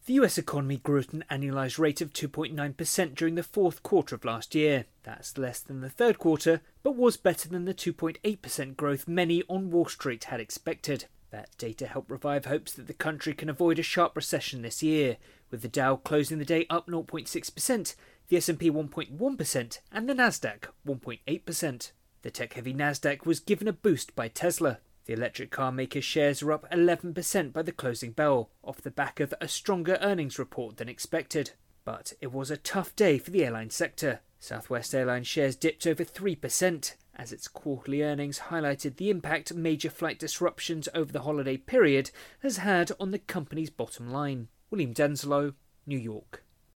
The US economy grew at an annualised rate of 2.9% during the fourth quarter of last year. That's less than the third quarter, but was better than the 2.8% growth many on Wall Street had expected. That data helped revive hopes that the country can avoid a sharp recession this year, with the Dow closing the day up 0.6%, the S&P 1.1% and the Nasdaq 1.8%. The tech-heavy Nasdaq was given a boost by Tesla. The electric car maker's shares are up 11% by the closing bell, off the back of a stronger earnings report than expected. But it was a tough day for the airline sector. Southwest Airlines shares dipped over 3%, as its quarterly earnings highlighted the impact major flight disruptions over the holiday period has had on the company's bottom line. William Denslow, New York.